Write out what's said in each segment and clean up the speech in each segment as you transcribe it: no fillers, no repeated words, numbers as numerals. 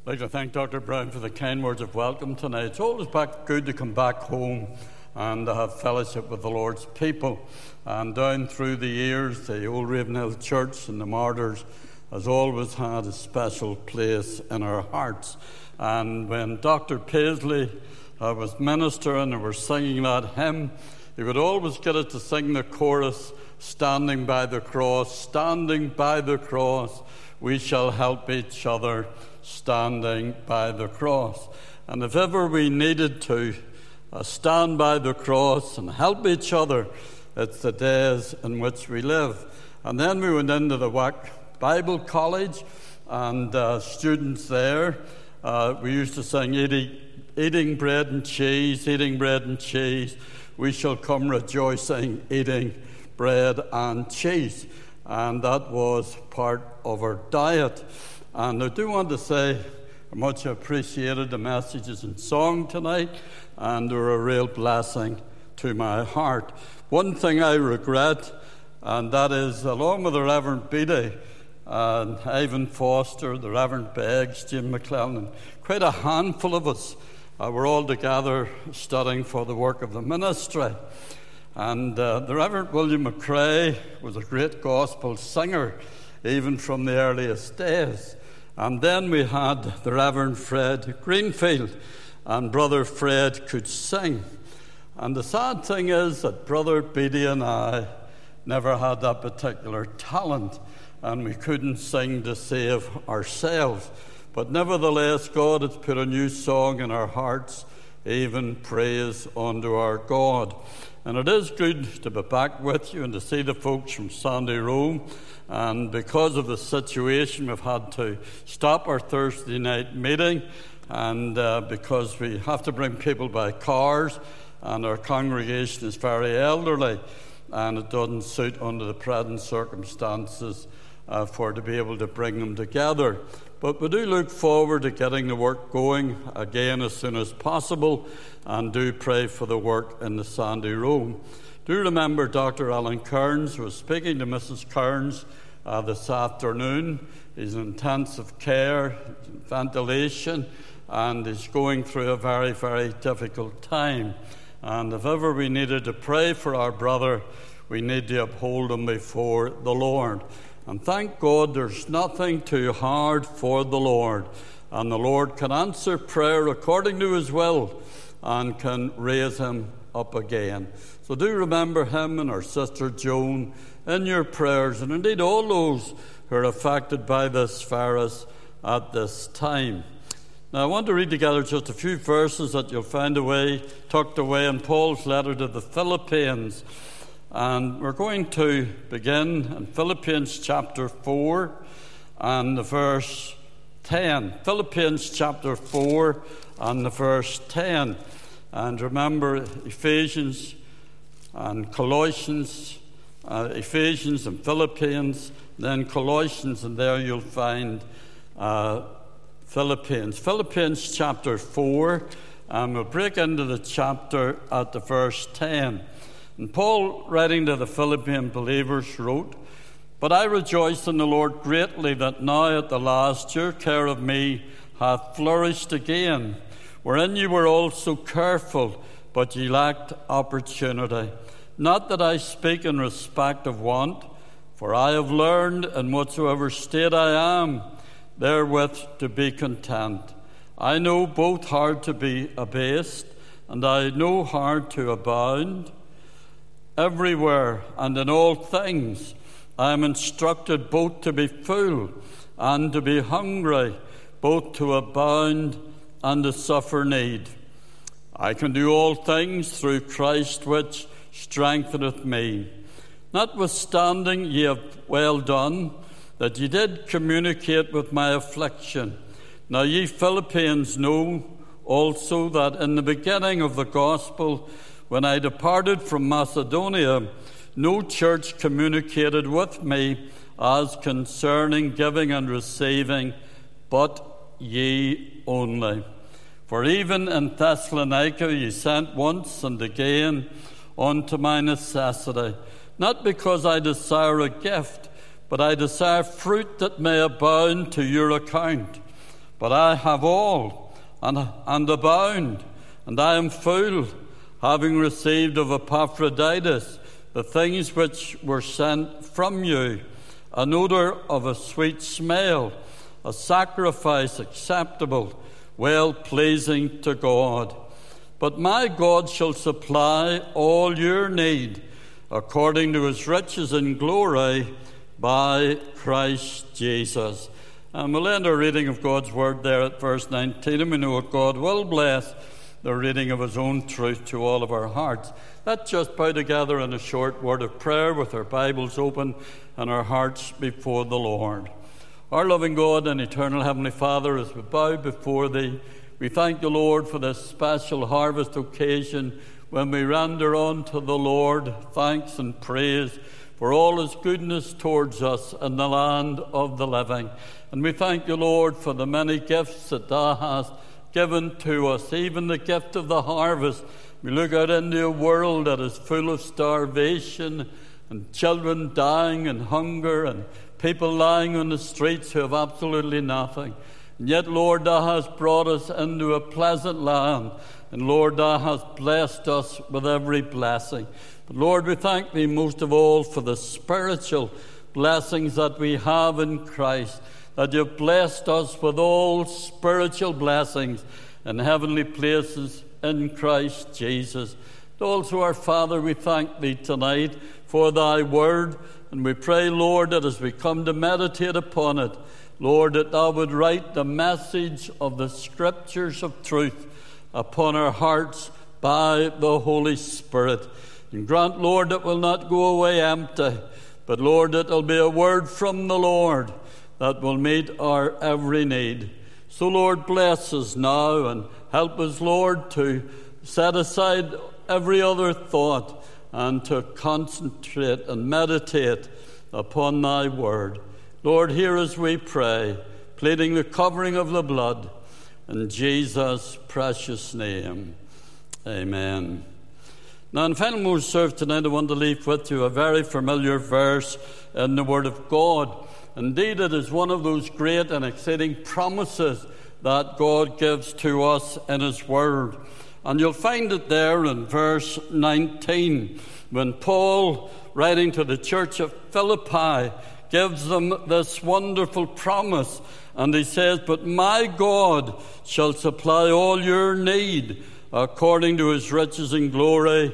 I'd like to thank Dr. Brown for the kind words of welcome tonight. It's always good to come back home and to have fellowship with the Lord's people. And down through the years, the Old Ravenhill Church and the Martyrs has always had a special place in our hearts. And when Dr. Paisley was ministering and we were singing that hymn, he would always get us to sing the chorus, standing by the cross, we shall help each other, standing by the cross. And if ever we needed to stand by the cross and help each other, it's the days in which we live. And then we went into the WAC Bible College, and students there, we used to sing, eating bread and cheese, we shall come rejoicing, eating bread and cheese. And that was part of our diet. And I do want to say how much I appreciated the messages and song tonight, and they were a real blessing to my heart. One thing I regret, and that is, along with the Reverend Beattie and Ivan Foster, the Reverend Beggs, Jim McClellan, quite a handful of us were all together studying for the work of the ministry. And the Reverend William McCrae was a great gospel singer, even from the earliest days. And then we had the Reverend Fred Greenfield, and Brother Fred could sing. And the sad thing is that Brother Beattie and I never had that particular talent, and we couldn't sing to save ourselves. But nevertheless, God has put a new song in our hearts, even praise unto our God. And it is good to be back with you and to see the folks from Sandy Row. And because of the situation, we've had to stop our Thursday night meeting, and because we have to bring people by cars, and our congregation is very elderly, and it doesn't suit under the present circumstances to be able to bring them together. But we do look forward to getting the work going again as soon as possible, and do pray for the work in the Sandy Row. Do remember Dr. Alan Kearns was speaking to Mrs. Kearns this afternoon. He's in intensive care, ventilation, and he's going through a very, very difficult time. And if ever we needed to pray for our brother, we need to uphold him before the Lord. And thank God there's nothing too hard for the Lord. And the Lord can answer prayer according to his will and can raise him up again. So do remember him and our sister Joan in your prayers, and indeed all those who are affected by this virus at this time. Now I want to read together just a few verses that you'll find tucked away in Paul's letter to the Philippians. And we're going to begin in Philippians chapter 4 and the verse 10. Philippians chapter 4 and the verse 10. And remember Ephesians and Colossians, Ephesians and Philippians, then Colossians, and there you'll find Philippians. Philippians chapter 4, and we'll break into the chapter at the verse 10. And Paul, writing to the Philippian believers, wrote, "But I rejoice in the Lord greatly that now at the last your care of me hath flourished again, wherein you were also careful, but ye lacked opportunity. Not that I speak in respect of want, for I have learned in whatsoever state I am, therewith to be content. I know both how to be abased, and I know how to abound. Everywhere and in all things I am instructed both to be full and to be hungry, both to abound and to suffer need. I can do all things through Christ which strengtheneth me. Notwithstanding, ye have well done, that ye did communicate with my affliction. Now ye Philippians know also that in the beginning of the gospel, when I departed from Macedonia, no church communicated with me as concerning giving and receiving, but ye only. For even in Thessalonica ye sent once and again unto my necessity, not because I desire a gift, but I desire fruit that may abound to your account. but I have all and abound, and I am full, having received of Epaphroditus the things which were sent from you, an odor of a sweet smell, a sacrifice acceptable, well-pleasing to God. But my God shall supply all your need, according to his riches in glory, by Christ Jesus. And we'll end our reading of God's word there at verse 19, and we know that God will bless the reading of his own truth to all of our hearts. Let's just bow together in a short word of prayer with our Bibles open and our hearts before the Lord. Our loving God and eternal Heavenly Father, as we bow before thee, we thank the Lord for this special harvest occasion when we render unto the Lord thanks and praise for all his goodness towards us in the land of the living. And we thank you, Lord, for the many gifts that thou hast given to us, even the gift of the harvest. We look out into a world that is full of starvation and children dying and hunger and people lying on the streets who have absolutely nothing. And yet, Lord, thou hast brought us into a pleasant land. And Lord, thou hast blessed us with every blessing. But Lord, we thank thee most of all for the spiritual blessings that we have in Christ, that you've blessed us with all spiritual blessings in heavenly places in Christ Jesus. Also, our Father, we thank thee tonight for thy word, and we pray, Lord, that as we come to meditate upon it, Lord, that thou would write the message of the scriptures of truth upon our hearts by the Holy Spirit. And grant, Lord, that will not go away empty, but, Lord, that will be a word from the Lord that will meet our every need. So, Lord, bless us now and help us, Lord, to set aside every other thought and to concentrate and meditate upon thy word. Lord, hear as we pray, pleading the covering of the blood in Jesus' precious name. Amen. Now, in final mood serve tonight, I want to leave with you a very familiar verse in the Word of God. Indeed, it is one of those great and exciting promises that God gives to us in his Word. And you'll find it there in verse 19, when Paul, writing to the church of Philippi, gives them this wonderful promise. And he says, but my God shall supply all your need according to his riches in glory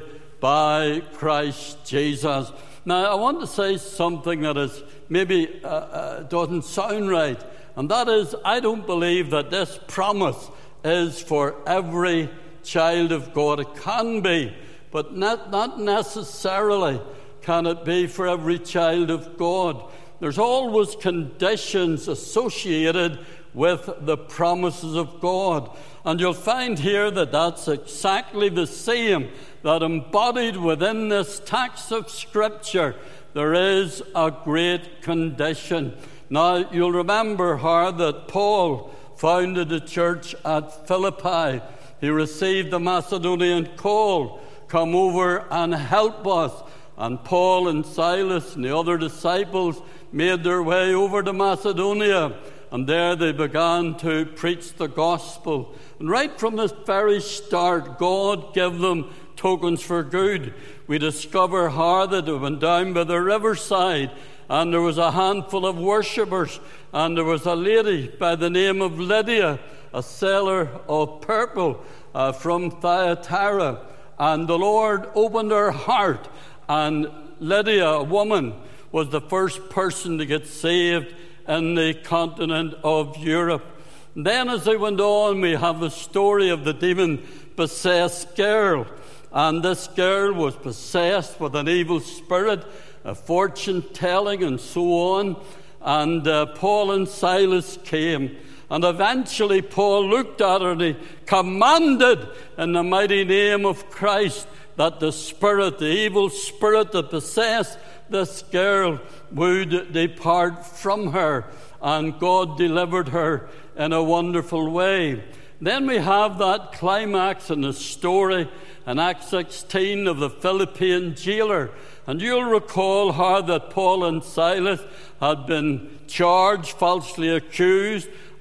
by Christ Jesus. Now, I want to say something that is maybe doesn't sound right. And that is, I don't believe that this promise is for every child of God. It can be, but not necessarily can it be for every child of God. There's always conditions associated with the promises of God. And you'll find here that that's exactly the same, that embodied within this text of Scripture, there is a great condition. Now, you'll remember how that Paul founded the church at Philippi. He received the Macedonian call, come over and help us. And Paul and Silas and the other disciples made their way over to Macedonia, and there they began to preach the gospel. And right from this very start, God gave them tokens for good. We discover how that they went down by the riverside, and there was a handful of worshippers, and there was a lady by the name of Lydia, a seller of purple from Thyatira. And the Lord opened her heart, and Lydia, a woman, was the first person to get saved in the continent of Europe. And then as they went on, we have the story of the demon-possessed girl. And this girl was possessed with an evil spirit, a fortune-telling and so on. And Paul and Silas came. And eventually Paul looked at her and he commanded in the mighty name of Christ that the spirit, the evil spirit that possessed this girl, would depart from her. And God delivered her in a wonderful way. Then we have that climax in the story in Acts 16 of the Philippian jailer. And you'll recall how that Paul and Silas had been charged, falsely accused,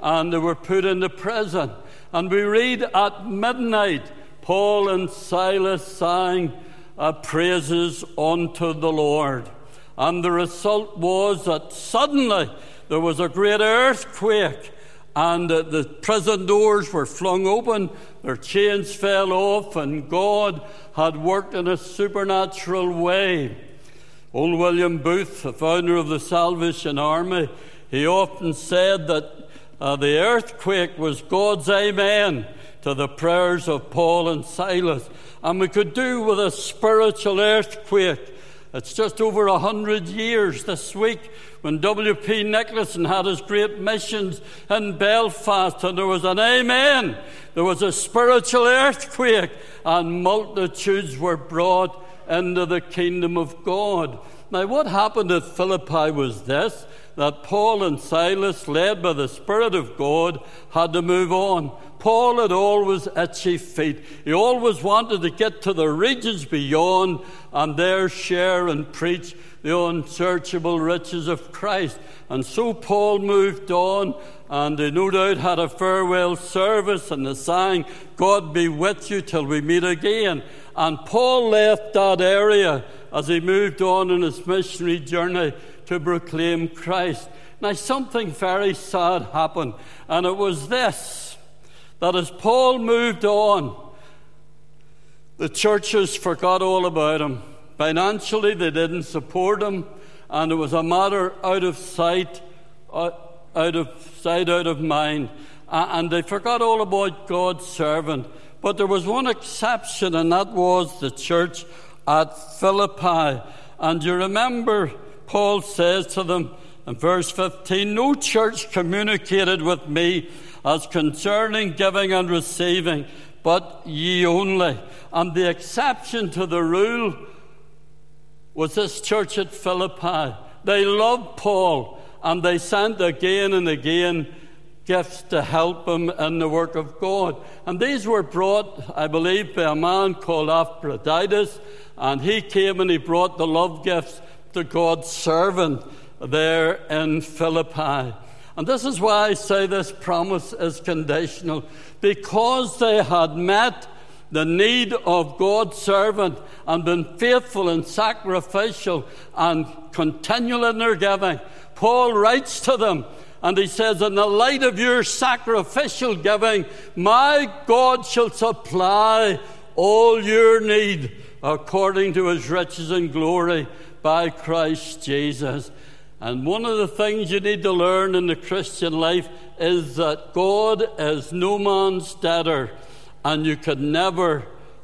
and they were put into prison. And we read at midnight, Paul and Silas sang praises unto the Lord. And the result was that suddenly there was a great earthquake, and the prison doors were flung open, their chains fell off, and God had worked in a supernatural way. Old William Booth, the founder of the Salvation Army, he often said that the earthquake was God's amen to the prayers of Paul and Silas. And we could do with a spiritual earthquake. It's just over 100 years this week when W.P. Nicholson had his great missions in Belfast, and there was an amen. There was a spiritual earthquake, and multitudes were brought into the kingdom of God. Now, what happened at Philippi was this, that Paul and Silas, led by the Spirit of God, had to move on. Paul had always itchy feet. He always wanted to get to the regions beyond and there share and preach the unsearchable riches of Christ. And so Paul moved on, and they no doubt had a farewell service, and they sang, God be with you till we meet again. And Paul left that area as he moved on in his missionary journey to proclaim Christ. Now, something very sad happened, and it was this, that as Paul moved on, the churches forgot all about him. Financially, they didn't support him, and it was a matter out of sight, out of mind. And they forgot all about God's servant. But there was one exception, and that was the church at Philippi. And you remember, Paul says to them in verse 15, no church communicated with me as concerning giving and receiving, but ye only. And the exception to the rule was this church at Philippi. They loved Paul, and they sent again and again gifts to help him in the work of God. And these were brought, I believe, by a man called Epaphroditus, and he came and he brought the love gifts to God's servant there in Philippi. And this is why I say this promise is conditional, because they had met the need of God's servant and been faithful and sacrificial and continual in their giving. Paul writes to them, and he says, in the light of your sacrificial giving, my God shall supply all your need according to his riches and glory by Christ Jesus. And one of the things you need to learn in the Christian life is that God is no man's debtor, and you can never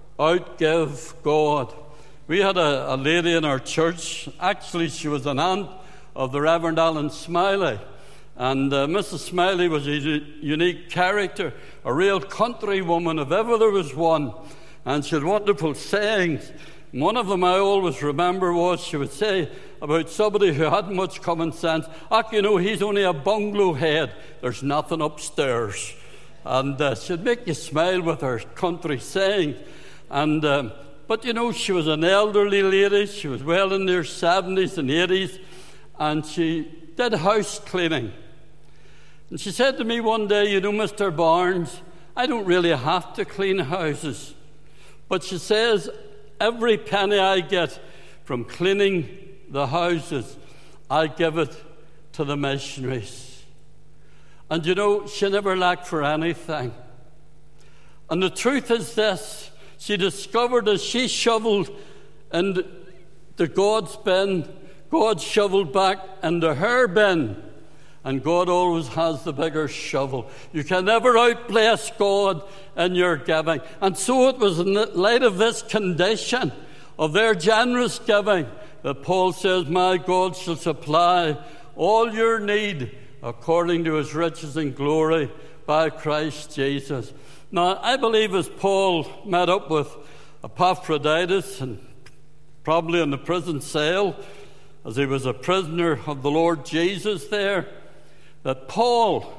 outgive God. We had a lady in our church. Actually, she was an aunt of the Reverend Alan Smiley. And Mrs. Smiley was a unique character, a real country woman, if ever there was one. And she had wonderful sayings. One of them I always remember was, she would say about somebody who hadn't much common sense, he's only a bungalow head. There's nothing upstairs. And she'd make you smile with her country sayings. And but she was an elderly lady. She was well in her 70s and 80s. And she did house cleaning. And she said to me one day, Mr. Barnes, I don't really have to clean houses. But she says, every penny I get from cleaning the houses, I give it to the missionaries. And she never lacked for anything. And the truth is this, she discovered as she shoveled into God's bin, God shoveled back into her bin. And God always has the bigger shovel. You can never outbless God in your giving. And so it was in the light of this condition of their generous giving that Paul says, my God shall supply all your need according to his riches and glory by Christ Jesus. Now, I believe as Paul met up with Epaphroditus, and probably in the prison cell, as he was a prisoner of the Lord Jesus there, that Paul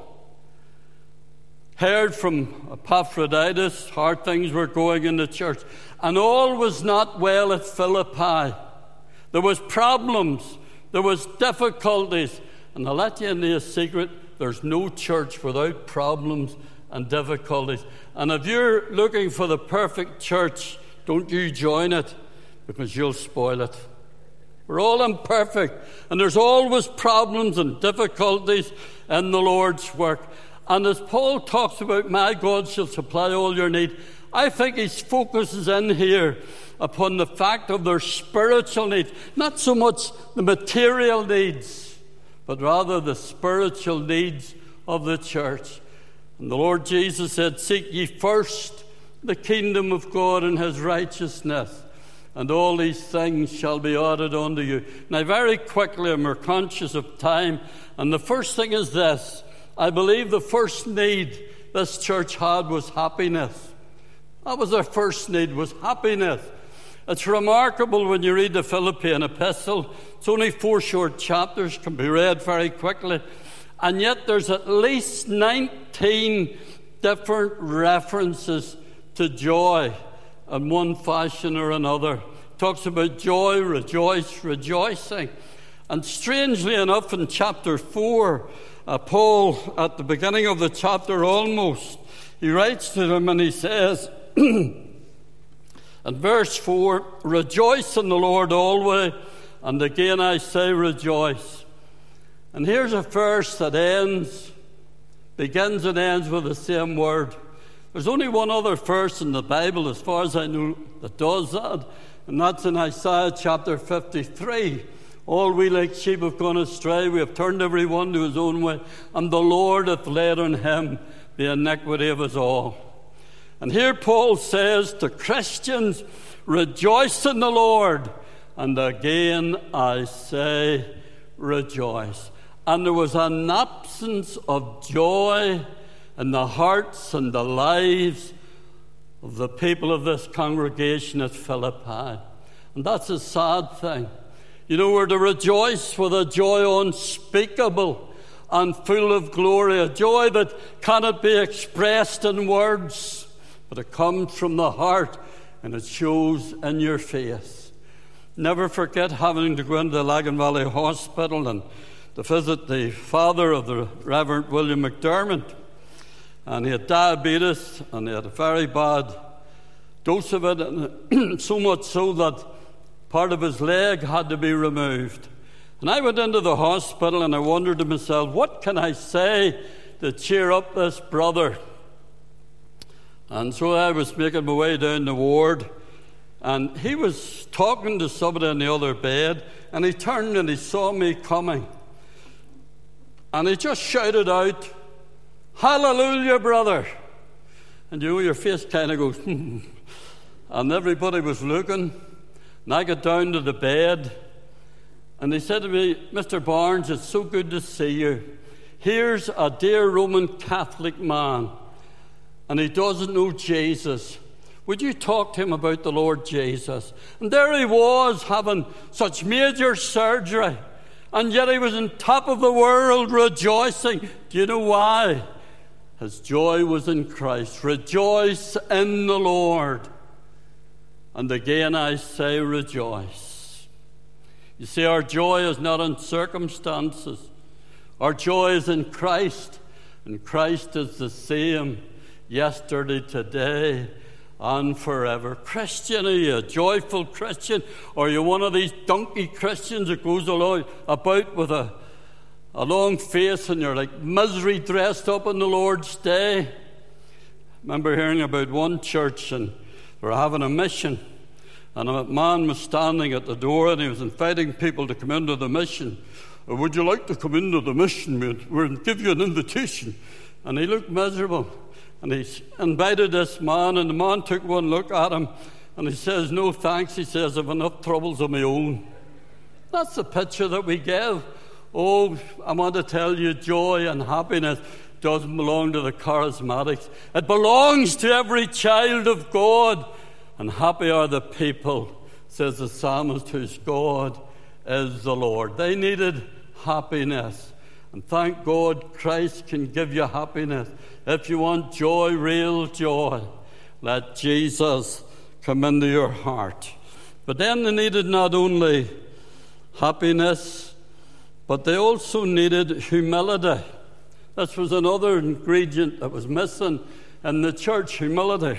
heard from Epaphroditus how things were going in the church. And all was not well at Philippi. There was problems. There was difficulties. And I'll let you into a secret. there's no church without problems and difficulties. And if you're looking for the perfect church, don't you join it, because you'll spoil it. We're all imperfect, and there's always problems and difficulties in the Lord's work. And as Paul talks about, my God shall supply all your need, I think his focus is in here upon the fact of their spiritual needs. Not so much the material needs, but rather the spiritual needs of the church. And the Lord Jesus said, seek ye first the kingdom of God and his righteousness, and all these things shall be added unto you. Now, very quickly, and we're conscious of time, and the first thing is this. I believe the first need this church had was happiness. That was their first need, was happiness. It's remarkable when you read the Philippian epistle. It's only 4 short chapters, can be read very quickly. And yet there's at least 19 different references to joy in one fashion or another. It talks about joy, rejoice, rejoicing. And strangely enough, in chapter 4, Paul, at the beginning of the chapter almost, he writes to them and he says, in verse 4, rejoice in the Lord always, and again I say rejoice. And here's a verse that begins and ends with the same word. There's only one other verse in the Bible, as far as I know, that does that, and that's in Isaiah chapter 53. All we like sheep have gone astray, we have turned every one to his own way, and the Lord hath laid on him the iniquity of us all. And here Paul says to Christians, rejoice in the Lord, and again I say rejoice. And there was an absence of joy in the hearts and the lives of the people of this congregation at Philippi. And that's a sad thing. You know, we're to rejoice with a joy unspeakable and full of glory, a joy that cannot be expressed in words, but it comes from the heart and it shows in your face. Never forget having to go into the Lagan Valley Hospital and to visit the father of the Reverend William McDermott. And he had diabetes, and he had a very bad dose of it, and so much so that part of his leg had to be removed. And I went into the hospital and I wondered to myself, what can I say to cheer up this brother? And so I was making my way down the ward, and he was talking to somebody in the other bed, and he turned and he saw me coming. And he just shouted out, hallelujah, brother. And you know, your face kind of goes, and everybody was looking. And I got down to the bed, and he said to me, Mr. Barnes, it's so good to see you. Here's a dear Roman Catholic man, and he doesn't know Jesus. Would you talk to him about the Lord Jesus? And there he was, having such major surgery, and yet he was on top of the world rejoicing. Do you know why? His joy was in Christ. Rejoice in the Lord. And again I say rejoice. You see, our joy is not in circumstances. Our joy is in Christ. And Christ is the same yesterday, today, and forever. Christian, are you a joyful Christian? Or are you one of these donkey Christians that goes about with a long face and you're like misery dressed up on the Lord's day? I remember hearing about one church, and they were having a mission, and a man was standing at the door and he was inviting people to come into the mission. Would you like to come into the mission? We'll give you an invitation. And he looked miserable. And he invited this man, and the man took one look at him, and he says, no thanks. He says, I've enough troubles of my own. That's the picture that we give. Oh, I want to tell you, joy and happiness doesn't belong to the charismatics. It belongs to every child of God. And happy are the people, says the psalmist, whose God is the Lord. They needed happiness. And thank God Christ can give you happiness. If you want joy, real joy, let Jesus come into your heart. But then they needed not only happiness, but they also needed humility. This was another ingredient that was missing in the church, humility.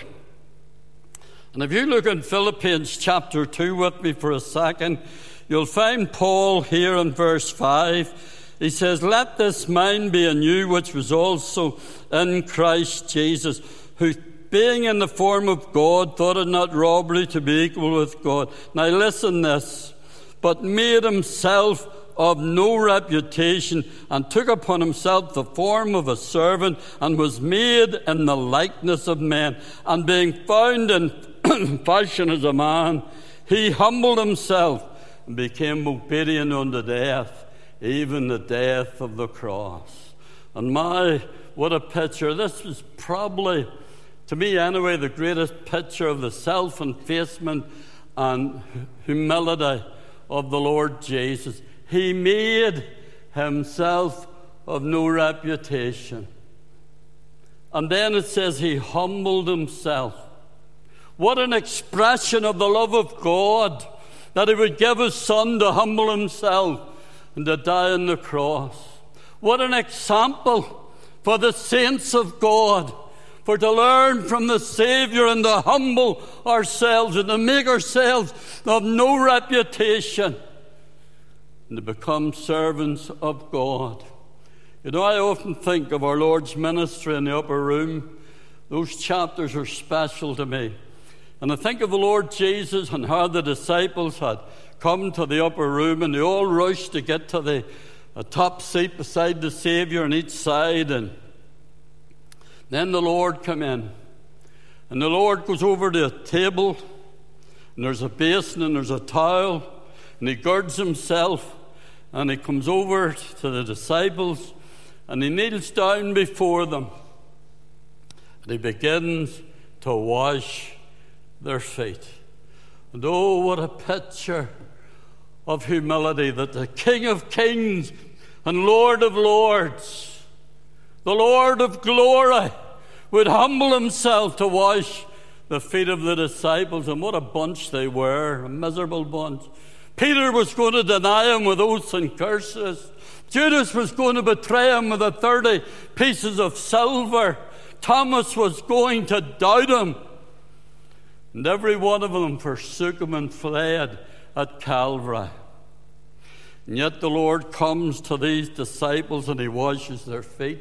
And if you look in Philippians chapter 2 with me for a second, you'll find Paul here in verse 5. He says, "Let this mind be in you, which was also in Christ Jesus, who being in the form of God, thought it not robbery to be equal with God." Now listen this. "But made himself of no reputation, and took upon himself the form of a servant, and was made in the likeness of men. And being found in fashion as a man, he humbled himself, and became obedient unto death, even the death of the cross." And what a picture. This is probably, to me anyway, the greatest picture of the self-effacement and humility of the Lord Jesus. He made himself of no reputation. And then it says he humbled himself. What an expression of the love of God, that he would give his son to humble himself and to die on the cross. What an example for the saints of God, for to learn from the Savior and to humble ourselves and to make ourselves of no reputation and to become servants of God. You know, I often think of our Lord's ministry in the upper room. Those chapters are special to me. And I think of the Lord Jesus and how the disciples had come to the upper room, and they all rushed to get to a top seat beside the Savior on each side. And then the Lord came in. And the Lord goes over to a table, and there's a basin and there's a towel, and he girds himself, and he comes over to the disciples, and he kneels down before them, and he begins to wash their feet. And oh, what a picture of humility, that the King of Kings and Lord of Lords, the Lord of glory, would humble himself to wash the feet of the disciples. And what a bunch they were, a miserable bunch. Peter was going to deny him with oaths and curses. Judas was going to betray him with the 30 pieces of silver. Thomas was going to doubt him. And every one of them forsook him and fled at Calvary. And yet the Lord comes to these disciples and he washes their feet.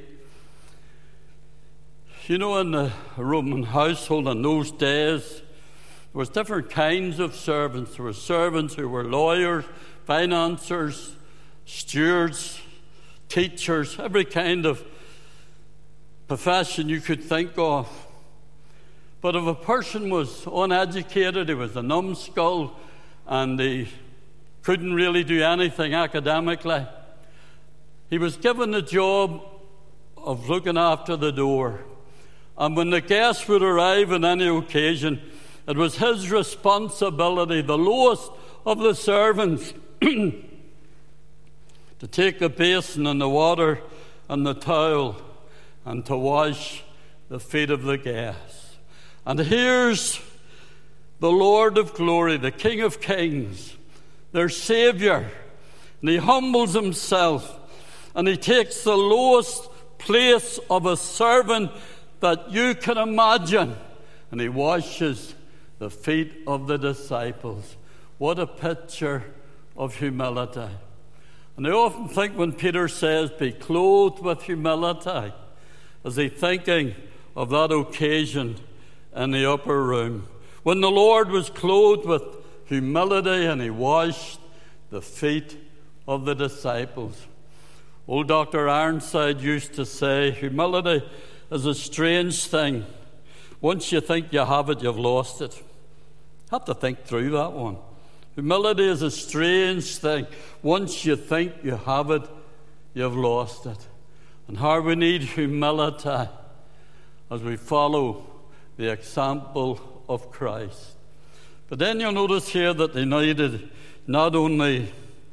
You know, in the Roman household in those days, there was different kinds of servants. There were servants who were lawyers, financiers, stewards, teachers, every kind of profession you could think of. But if a person was uneducated, he was a numbskull, and he couldn't really do anything academically, he was given the job of looking after the door. And when the guests would arrive on any occasion, it was his responsibility, the lowest of the servants, to take the basin and the water and the towel and to wash the feet of the guests. And here's the Lord of glory, the King of Kings, their Savior, and he humbles himself and he takes the lowest place of a servant that you can imagine, and he washes the feet of the disciples. What a picture of humility. And I often think when Peter says, "Be clothed with humility," is he thinking of that occasion in the upper room when the Lord was clothed with humility and he washed the feet of the disciples. Old Dr. Ironside used to say, humility is a strange thing. Once you think you have it, you've lost it. Have to think through that one. Humility is a strange thing. Once you think you have it, you've lost it. And how we need humility as we follow the example of Christ. But then you'll notice here that they needed not only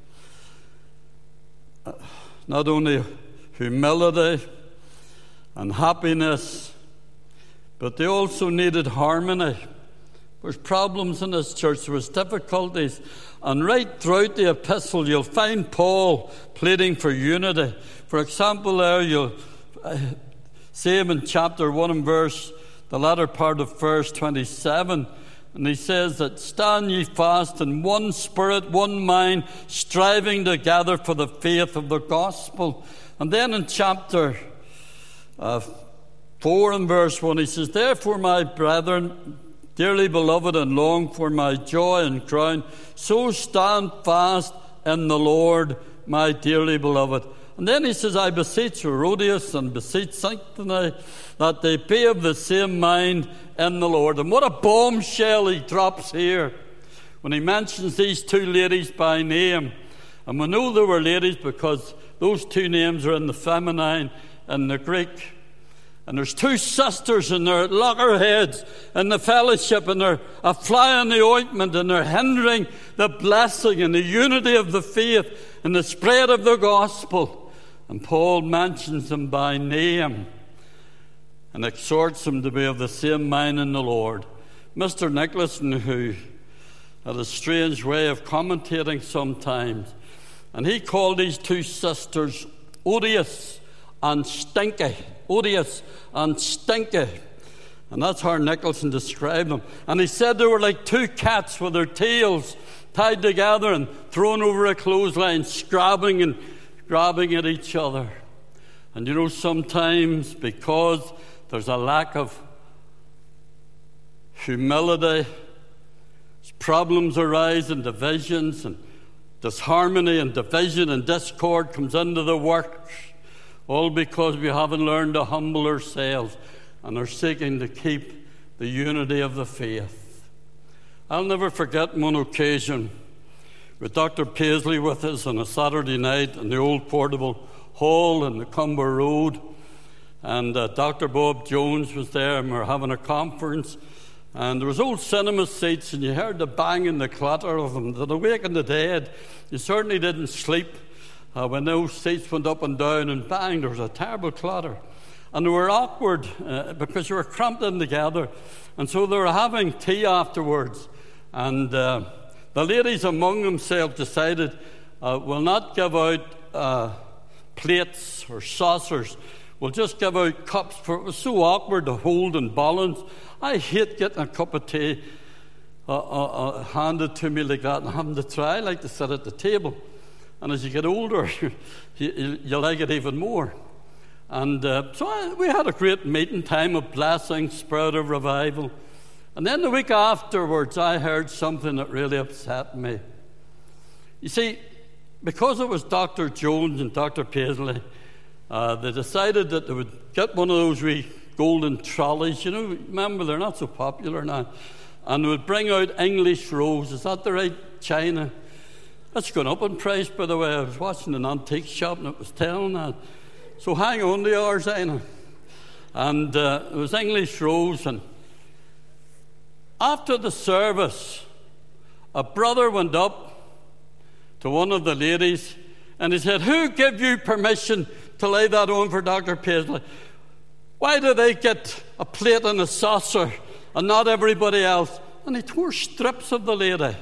humility and happiness, but they also needed harmony. There was problems in this church. There was difficulties. And right throughout the epistle, you'll find Paul pleading for unity. For example, there Same in chapter 1 and the latter part of verse 27. And he says that, stand ye fast in one spirit, one mind, striving together for the faith of the gospel. And then in chapter 4 and verse 1, he says, therefore, my brethren, dearly beloved and long for my joy and crown, so stand fast in the Lord, my dearly beloved. And then he says, I beseech Herodias and beseech Syntyche that they be of the same mind in the Lord. And what a bombshell he drops here when he mentions these two ladies by name. And we know they were ladies because those two names are in the feminine and the Greek. And there's two sisters and they're at loggerheads in the fellowship and they're a fly in the ointment and they're hindering the blessing and the unity of the faith and the spread of the gospel. And Paul mentions them by name and exhorts them to be of the same mind in the Lord. Mr. Nicholson, who had a strange way of commentating sometimes, and he called these two sisters odious and stinky. Odious and stinky. And that's how Nicholson described them. And he said they were like two cats with their tails tied together and thrown over a clothesline, scrabbling and grabbing at each other. And you know, sometimes because there's a lack of humility, problems arise and divisions and disharmony and division and discord comes into the work, all because we haven't learned to humble ourselves and are seeking to keep the unity of the faith. I'll never forget one occasion with Dr. Paisley with us on a Saturday night in the old portable hall in the Cumber Road. And Dr. Bob Jones was there and we were having a conference. And there was old cinema seats and you heard the bang and the clatter of them that awakened the dead. You certainly didn't sleep when those seats went up and down and bang, there was a terrible clatter. And they were awkward because you were cramped in together. And so they were having tea afterwards. And the ladies among themselves decided we'll not give out plates or saucers. We'll just give out cups, for it was so awkward to hold and balance. I hate getting a cup of tea handed to me like that and having to try. I like to sit at the table. And as you get older, you like it even more. And we had a great meeting, time of blessing, spirit of revival. And then the week afterwards, I heard something that really upset me. You see, because it was Dr. Jones and Dr. Paisley, they decided that they would get one of those wee golden trolleys. You know, remember, they're not so popular now. And they would bring out English rose. Is that the right china? That's gone up in price, by the way. I was watching an antique shop and it was telling that. So hang on to yours, Aina. And it was English rose. And after the service, a brother went up to one of the ladies and he said, "Who gave you permission to lay that on for Dr. Paisley? Why do they get a plate and a saucer and not everybody else?" And he tore strips of the lady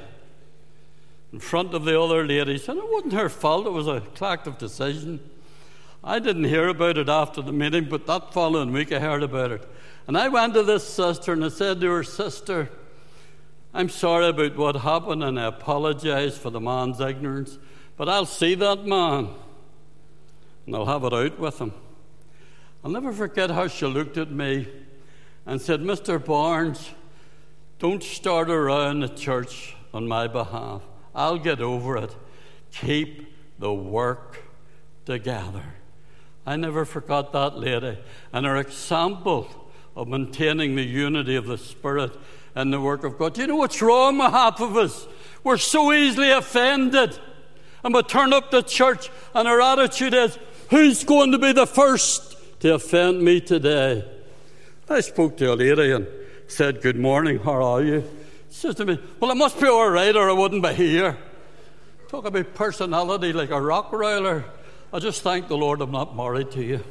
in front of the other ladies. And it wasn't her fault. It was a collective decision. I didn't hear about it after the meeting, but that following week I heard about it. And I went to this sister and I said to her, "Sister, I'm sorry about what happened and I apologize for the man's ignorance, but I'll see that man and I'll have it out with him." I'll never forget how she looked at me and said, "Mr. Barnes, don't start around the church on my behalf. I'll get over it. Keep the work together." I never forgot that lady and her example of maintaining the unity of the Spirit and the work of God. Do you know what's wrong with half of us? We're so easily offended. And we turn up to church and our attitude is, "Who's going to be the first to offend me today?" I spoke to a lady and said, "Good morning, how are you?" She says to me, "Well, it must be all right or I wouldn't be here." Talk about personality like a rock roller. I just thank the Lord I'm not married to you.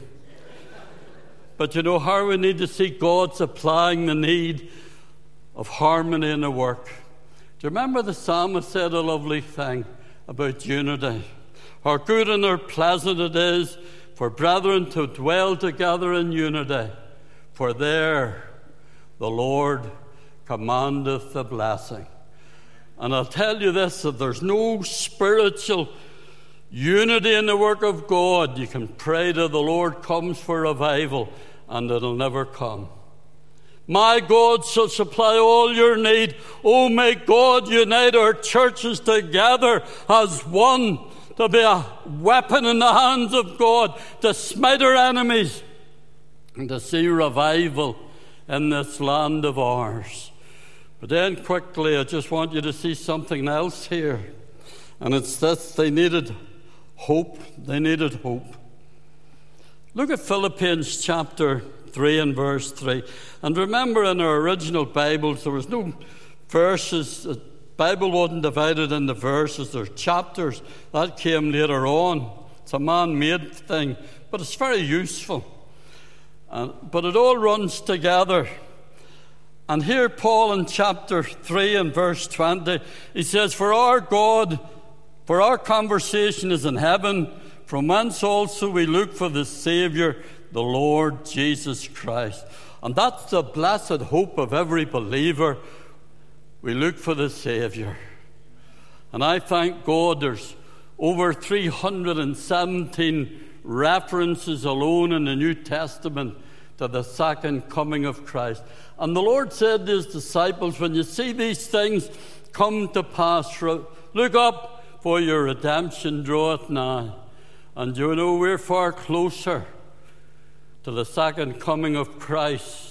But you know how we need to see God supplying the need of harmony in the work. Do you remember the psalmist said a lovely thing about unity? How good and how pleasant it is for brethren to dwell together in unity, for there the Lord commandeth the blessing. And I'll tell you this, that there's no spiritual unity in the work of God. You can pray to the Lord comes for revival, and it'll never come. My God shall supply all your need. Oh, may God unite our churches together as one, to be a weapon in the hands of God, to smite our enemies, and to see revival in this land of ours. But then quickly, I just want you to see something else here. And it's this: they needed hope. They needed hope. Look at Philippians chapter 3 and verse 3. And remember, in our original Bibles, there was no verses. The Bible wasn't divided into verses. There's chapters. That came later on. It's a man-made thing, but it's very useful. But it all runs together. And here Paul in chapter 3 and verse 20, he says, For our conversation is in heaven, from whence also we look for the Saviour, the Lord Jesus Christ. And that's the blessed hope of every believer. We look for the Saviour. And I thank God there's over 317 references alone in the New Testament to the second coming of Christ. And the Lord said to his disciples, when you see these things come to pass, look up, for your redemption draweth nigh. And you know, we're far closer to the second coming of Christ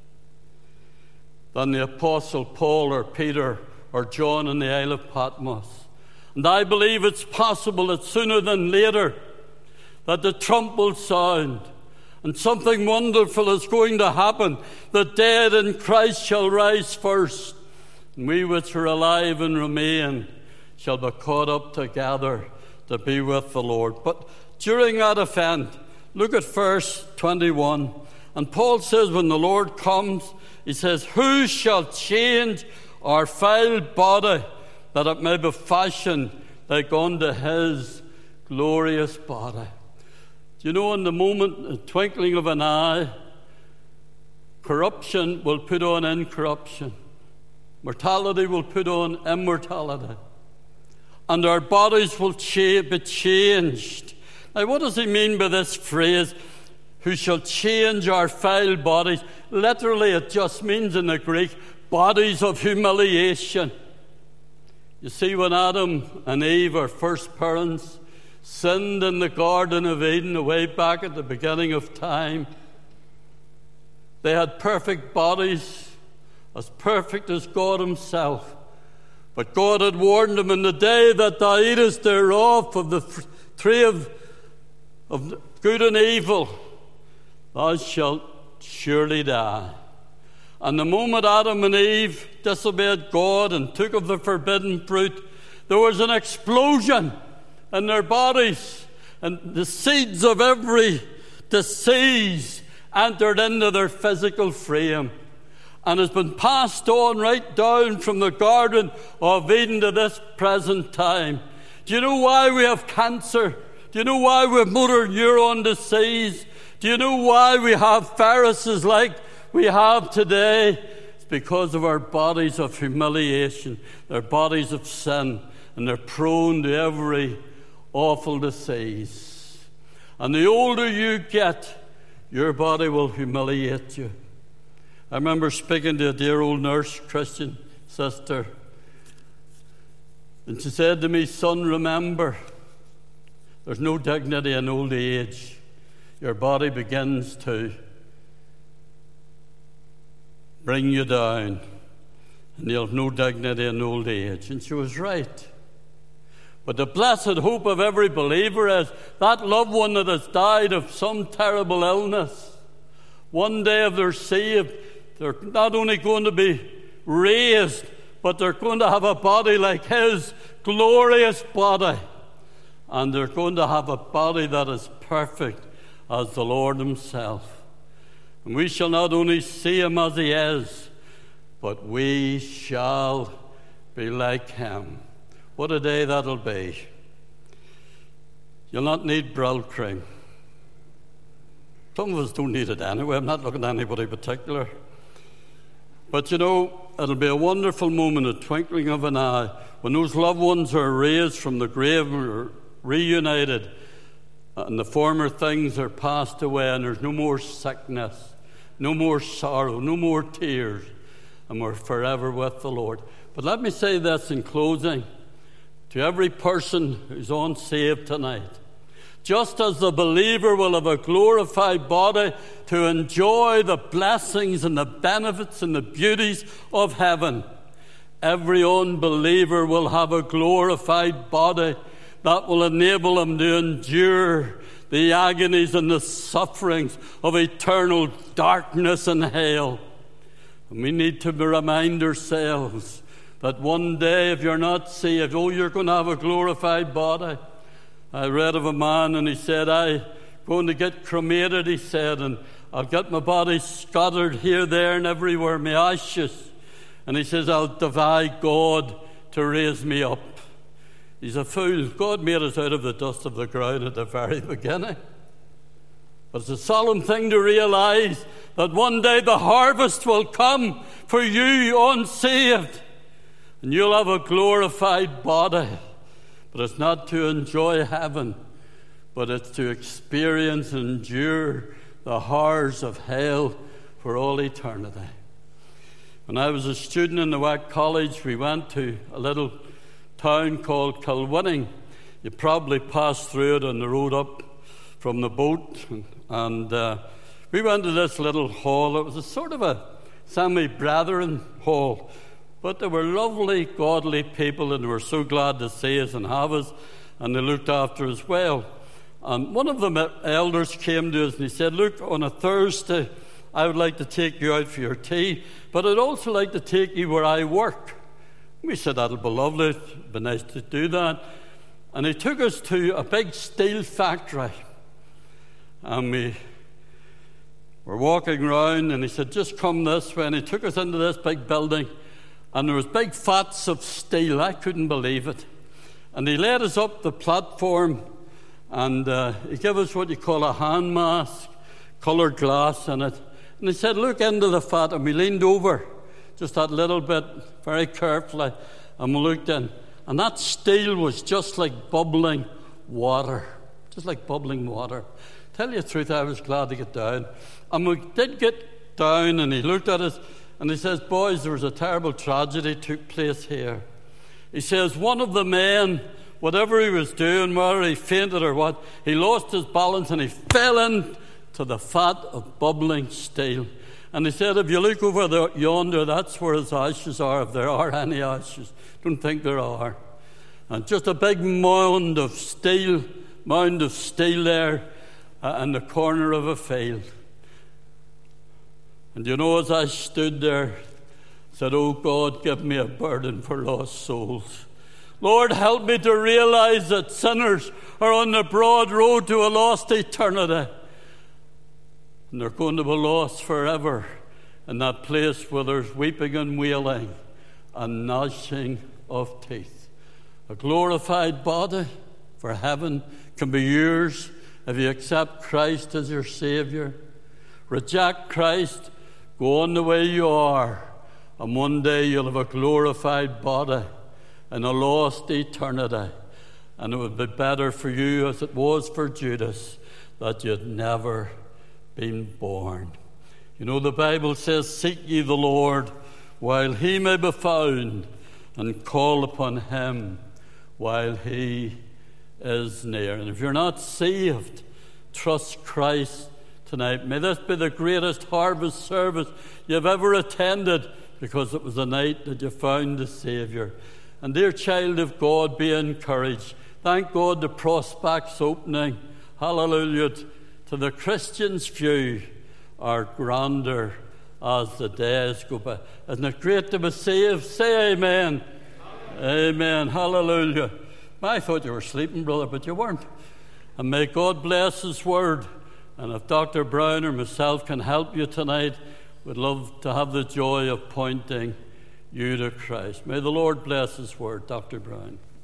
than the Apostle Paul or Peter or John in the Isle of Patmos. And I believe it's possible that sooner than later that the trump will sound and something wonderful is going to happen. The dead in Christ shall rise first, and we which are alive and remain shall be caught up together to be with the Lord. But during that event, look at verse 21. And Paul says, when the Lord comes, he says, who shall change our foul body, that it may be fashioned like unto his glorious body? Do you know, in the moment, the twinkling of an eye, corruption will put on incorruption. Mortality will put on immortality. And our bodies will be changed. Now, what does he mean by this phrase, who shall change our foul bodies? Literally, it just means in the Greek, bodies of humiliation. You see, when Adam and Eve, our first parents, sinned in the Garden of Eden, way back at the beginning of time, they had perfect bodies, as perfect as God himself. But God had warned them, in the day that thou eatest thereof, of the tree of good and evil, thou shalt surely die. And the moment Adam and Eve disobeyed God and took of the forbidden fruit, there was an explosion in their bodies, and the seeds of every disease entered into their physical frame, and has been passed on right down from the Garden of Eden to this present time. Do you know why we have cancer? Do you know why we have motor neuron disease? Do you know why we have viruses like we have today? It's because of our bodies of humiliation, their bodies of sin, and they're prone to every awful disease. And the older you get, your body will humiliate you. I remember speaking to a dear old nurse, Christian sister, and she said to me, son, remember, there's no dignity in old age. Your body begins to bring you down, and you'll have no dignity in old age. And she was right. But the blessed hope of every believer is that loved one that has died of some terrible illness. One day, if they're saved, they're not only going to be raised, but they're going to have a body like his glorious body. And they're going to have a body that is perfect as the Lord himself. And we shall not only see him as he is, but we shall be like him. What a day that'll be. You'll not need brow cream. Some of us don't need it anyway. I'm not looking at anybody particular. But you know, it'll be a wonderful moment, a twinkling of an eye, when those loved ones are raised from the grave and are reunited, and the former things are passed away, and there's no more sickness, no more sorrow, no more tears, and we're forever with the Lord. But let me say this in closing to every person who's unsaved tonight. Just as the believer will have a glorified body to enjoy the blessings and the benefits and the beauties of heaven, every unbeliever will have a glorified body that will enable him to endure the agonies and the sufferings of eternal darkness and hell. And we need to remind ourselves that one day, if you're not saved, you're going to have a glorified body. I read of a man, and he said, I'm going to get cremated, he said, and I'll get my body scattered here, there, and everywhere, my ashes. And he says, I'll defy God to raise me up. He's a fool. God made us out of the dust of the ground at the very beginning. But it's a solemn thing to realize that one day the harvest will come for you unsaved, and you'll have a glorified body. But it's not to enjoy heaven, but it's to experience and endure the horrors of hell for all eternity. When I was a student in the WAC College, we went to a little town called Kilwinning. You probably passed through it on the road up from the boat. And we went to this little hall. It was a sort of a semi-brethren hall. But they were lovely, godly people, and they were so glad to see us and have us, and they looked after us well. And one of the elders came to us and he said, look, on a Thursday, I would like to take you out for your tea, but I'd also like to take you where I work. We said, that'll be lovely, it'd be nice to do that. And he took us to a big steel factory. And we were walking around, and he said, just come this way. And he took us into this big building. And there was big fats of steel. I couldn't believe it. And he led us up the platform, and he gave us what you call a hand mask, coloured glass in it. And he said, look into the fat. And we leaned over just that little bit, very carefully, and we looked in. And that steel was just like bubbling water. Just like bubbling water. Tell you the truth, I was glad to get down. And we did get down, and he looked at us, and he says, boys, there was a terrible tragedy took place here. He says, one of the men, whatever he was doing, whether he fainted or what, he lost his balance and he fell into the fat of bubbling steel. And he said, if you look over yonder, that's where his ashes are, if there are any ashes. Don't think there are. And just a big mound of steel there in the corner of a field. And you know, as I stood there, said, oh God, give me a burden for lost souls. Lord, help me to realize that sinners are on the broad road to a lost eternity. And they're going to be lost forever in that place where there's weeping and wailing and gnashing of teeth. A glorified body for heaven can be yours if you accept Christ as your Savior. Reject Christ, go on the way you are, and one day you'll have a glorified body in a lost eternity. And it would be better for you, as it was for Judas, that you'd never been born. You know, the Bible says, seek ye the Lord while he may be found, and call upon him while he is near. And if you're not saved, trust Christ tonight. May this be the greatest harvest service you've ever attended, because it was the night that you found the Savior. And dear child of God, be encouraged. Thank God the prospects opening, hallelujah, to the Christian's view are grander as the days go by. Isn't it great to be saved? Say amen. Amen. Hallelujah. I thought you were sleeping, brother, but you weren't. And may God bless his word. And if Dr. Brown or myself can help you tonight, we'd love to have the joy of pointing you to Christ. May the Lord bless his word. Dr. Brown.